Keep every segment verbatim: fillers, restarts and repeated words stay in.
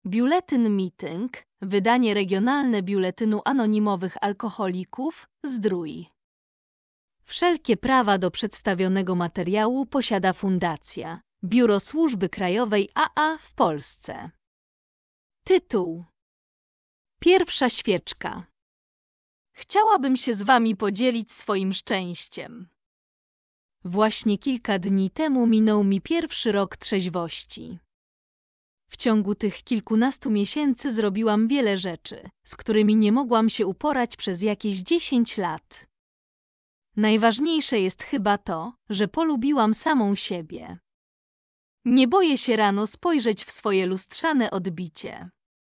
Biuletyn Mityng, wydanie regionalne Biuletynu Anonimowych Alkoholików, Zdrój. Wszelkie prawa do przedstawionego materiału posiada Fundacja Biuro Służby Krajowej A A w Polsce. Tytuł: Pierwsza świeczka. Chciałabym się z wami podzielić swoim szczęściem. Właśnie kilka dni temu minął mi pierwszy rok trzeźwości. W ciągu tych kilkunastu miesięcy zrobiłam wiele rzeczy, z którymi nie mogłam się uporać przez jakieś dziesięć lat. Najważniejsze jest chyba to, że polubiłam samą siebie. Nie boję się rano spojrzeć w swoje lustrzane odbicie.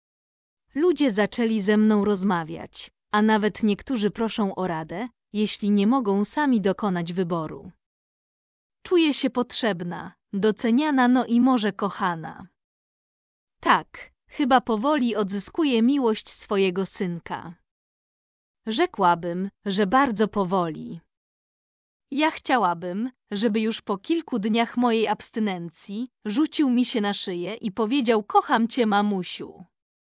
Ludzie zaczęli ze mną rozmawiać, a nawet niektórzy proszą o radę, jeśli nie mogą sami dokonać wyboru. Czuję się potrzebna, doceniana, no i może kochana. Tak, chyba powoli odzyskuję miłość swojego synka. Rzekłabym, że bardzo powoli. Ja chciałabym, żeby już po kilku dniach mojej abstynencji rzucił mi się na szyję i powiedział: kocham cię, mamusiu.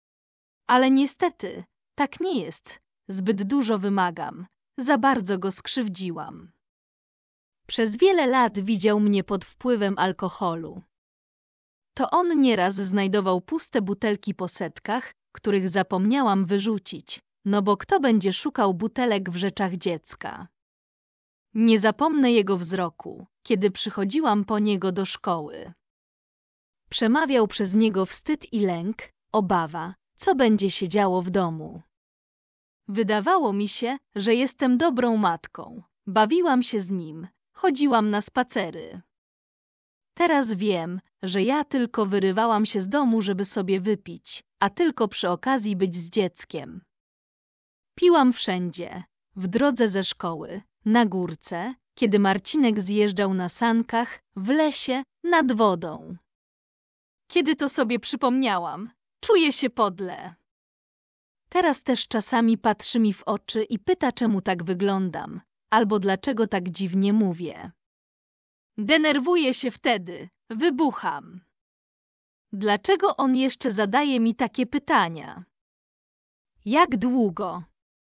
Ale niestety, tak nie jest. Zbyt dużo wymagam. Za bardzo go skrzywdziłam. Przez wiele lat widział mnie pod wpływem alkoholu. To on nieraz znajdował puste butelki po setkach, których zapomniałam wyrzucić, no bo kto będzie szukał butelek w rzeczach dziecka? Nie zapomnę jego wzroku, kiedy przychodziłam po niego do szkoły. Przemawiał przez niego wstyd i lęk, obawa, co będzie się działo w domu. Wydawało mi się, że jestem dobrą matką. Bawiłam się z nim, chodziłam na spacery. Teraz wiem, że ja tylko wyrywałam się z domu, żeby sobie wypić, a tylko przy okazji być z dzieckiem. Piłam wszędzie, w drodze ze szkoły, na górce, kiedy Marcinek zjeżdżał na sankach, w lesie, nad wodą. Kiedy to sobie przypomniałam, czuję się podle. Teraz też czasami patrzy mi w oczy i pyta, czemu tak wyglądam, albo dlaczego tak dziwnie mówię. Denerwuję się wtedy, wybucham. Dlaczego on jeszcze zadaje mi takie pytania? Jak długo?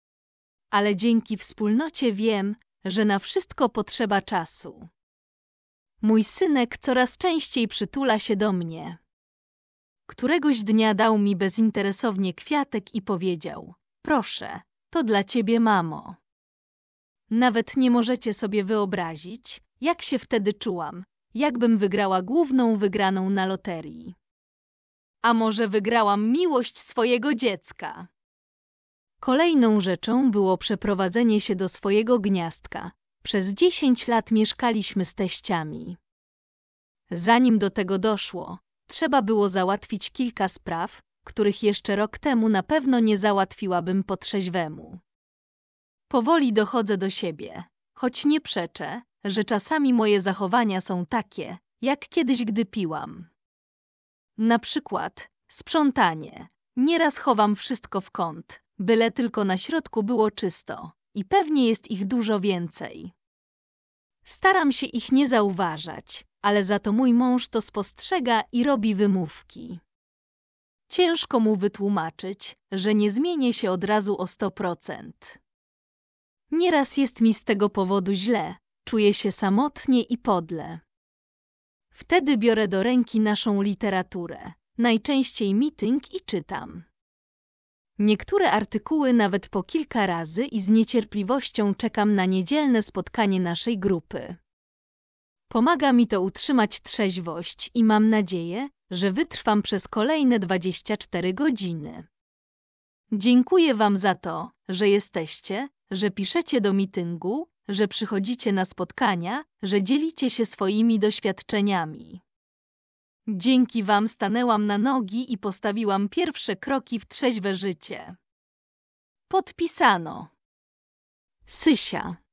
Ale dzięki wspólnocie wiem, że na wszystko potrzeba czasu. Mój synek coraz częściej przytula się do mnie. Któregoś dnia dał mi bezinteresownie kwiatek i powiedział: proszę, to dla ciebie, mamo. Nawet nie możecie sobie wyobrazić, jak się wtedy czułam, jakbym wygrała główną wygraną na loterii. A może wygrałam miłość swojego dziecka? Kolejną rzeczą było przeprowadzenie się do swojego gniazdka. Przez dziesięć lat mieszkaliśmy z teściami. Zanim do tego doszło, trzeba było załatwić kilka spraw, których jeszcze rok temu na pewno nie załatwiłabym po trzeźwemu. Powoli dochodzę do siebie, choć nie przeczę, że czasami moje zachowania są takie, jak kiedyś, gdy piłam. Na przykład sprzątanie. Nieraz chowam wszystko w kąt, byle tylko na środku było czysto i pewnie jest ich dużo więcej. Staram się ich nie zauważać, ale za to mój mąż to spostrzega i robi wymówki. Ciężko mu wytłumaczyć, że nie zmienię się od razu o sto procent. Nieraz jest mi z tego powodu źle, czuję się samotnie i podle. Wtedy biorę do ręki naszą literaturę, najczęściej Mityng, i czytam. Niektóre artykuły nawet po kilka razy i z niecierpliwością czekam na niedzielne spotkanie naszej grupy. Pomaga mi to utrzymać trzeźwość i mam nadzieję, że wytrwam przez kolejne dwadzieścia cztery godziny. Dziękuję wam za to, że jesteście, że piszecie do Mityngu, że przychodzicie na spotkania, że dzielicie się swoimi doświadczeniami. Dzięki wam stanęłam na nogi i postawiłam pierwsze kroki w trzeźwe życie. Podpisano. Sysia.